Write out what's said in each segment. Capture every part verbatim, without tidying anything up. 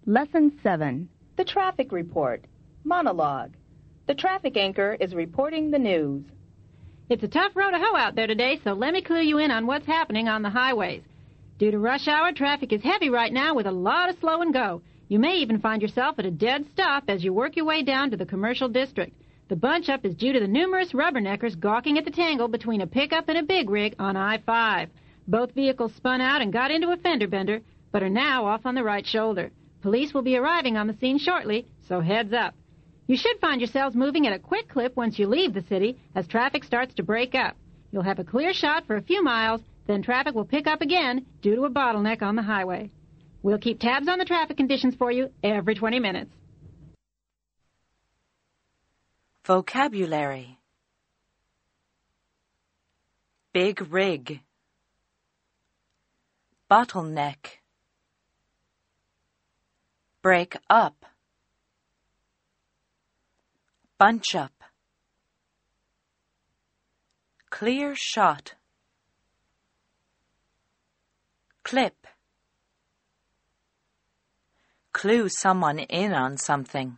Lesson seven. The Traffic Report. Monologue. The traffic anchor is reporting the news. It's a tough row to hoe out there today, so let me clue you in on what's happening on the highways. Due to rush hour, traffic is heavy right now with a lot of slow and go. You may even find yourself at a dead stop as you work your way down to the commercial district. The bunch-up is due to the numerous rubberneckers gawking at the tangle between a pickup and a big rig on I five. Both vehicles spun out and got into a fender bender, but are now off on the right shoulder. Police will be arriving on the scene shortly, so heads up. You should find yourselves moving at a quick clip once you leave the city as traffic starts to break up. You'll have a clear shot for a few miles, then traffic will pick up again due to a bottleneck on the highway. We'll keep tabs on the traffic conditions for you every twenty minutes. Vocabulary. Big rig. Bottleneck. Break up. Bunch up. Clear shot. Clip. Clue someone in on something.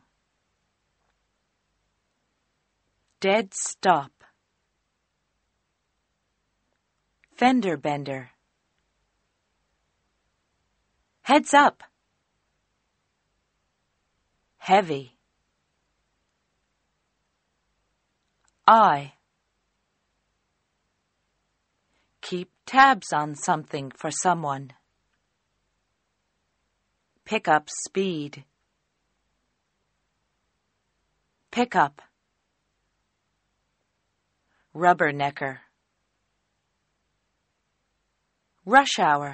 Dead stop. Fender bender. Heads up. Heavy. I. Keep tabs on something for someone. Pick up speed. Pick up. Rubbernecker. Rush hour.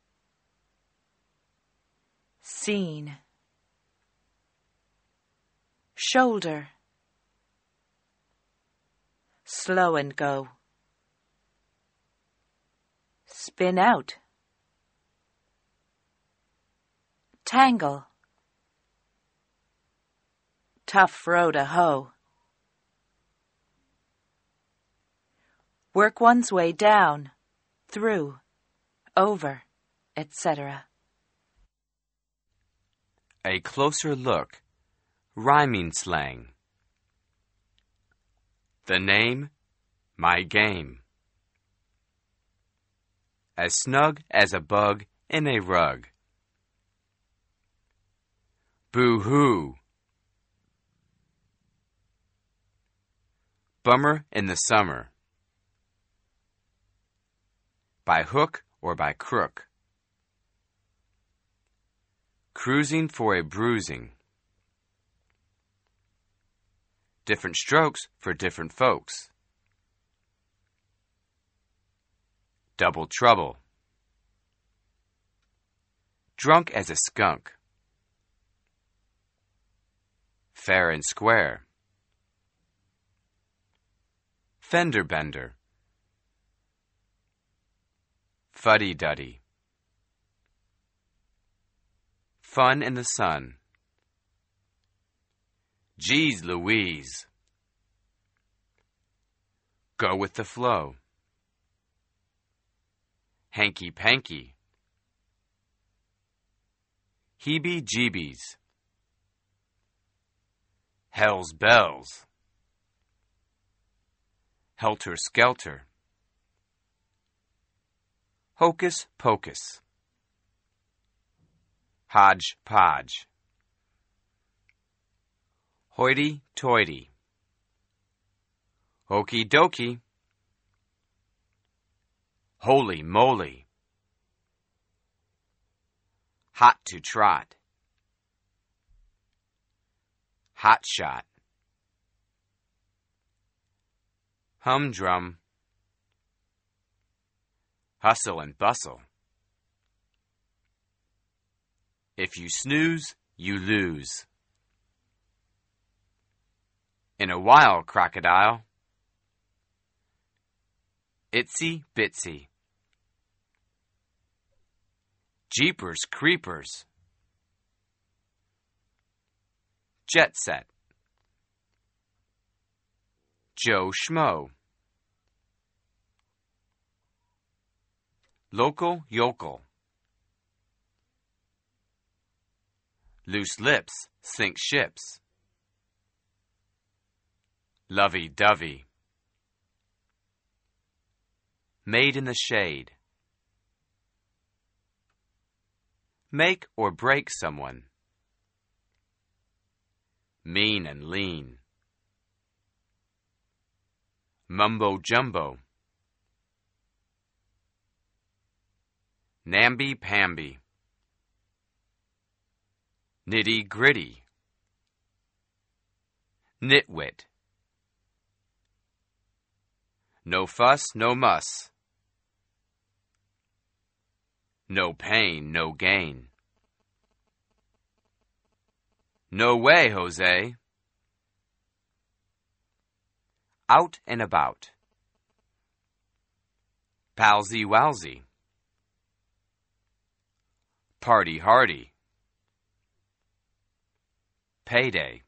Scene. Shoulder. Slow and go. Spin out. Tangle. Tough row to hoe. Work one's way down, through, over, et cetera. A closer look. Rhyming slang. The name, my game. As snug as a bug in a rug. Boo-hoo. Bummer in the summer. By hook or by crook. Cruising for a bruising. Different strokes for different folks. Double trouble. Drunk as a skunk. Fair and square. Fender bender. Fuddy-duddy. Fun in the sun. Geez Louise. Go with the flow. Hanky-panky. Heebie-jeebies. Hell's bells. Helter-skelter. Hocus-pocus. Hodge-podge. Hoity-toity. Okey-dokey. Holy moly. Hot to trot. Hot shot. Humdrum. Hustle and bustle. If you snooze, you lose. In a while, crocodile. Itsy bitsy. Jeepers creepers. Jet set. Joe Schmo. Local yokel. Loose lips sink ships. Lovey-dovey. Made in the shade. Make or break someone. Mean and lean. Mumbo-jumbo. Namby-pamby. Nitty-gritty. Nitwit. No fuss, no muss. No pain, no gain. No way, Jose. Out and about. Palsy-walsy. Party-hardy. Payday.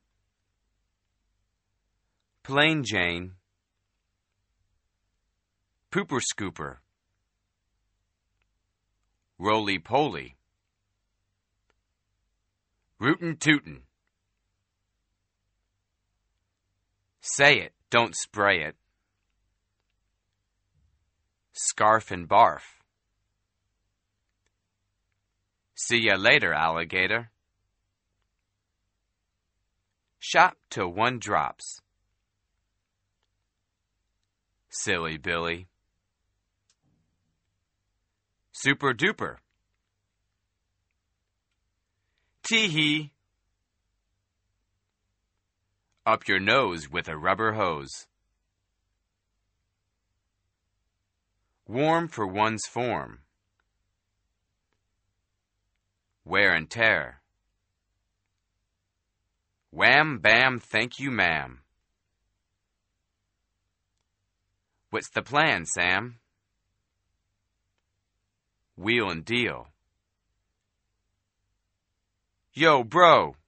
Plain Jane. Pooper-scooper. Roly-poly. Rootin'-tootin'. Say it, don't spray it. Scarf and barf. See ya later, alligator. Shop till one drops. Silly Billy. Super duper. Tee-hee. Up your nose with a rubber hose. Warm for one's form. Wear and tear. Wham, bam, thank you, ma'am. What's the plan, Sam? Wheel and deal. Yo, bro.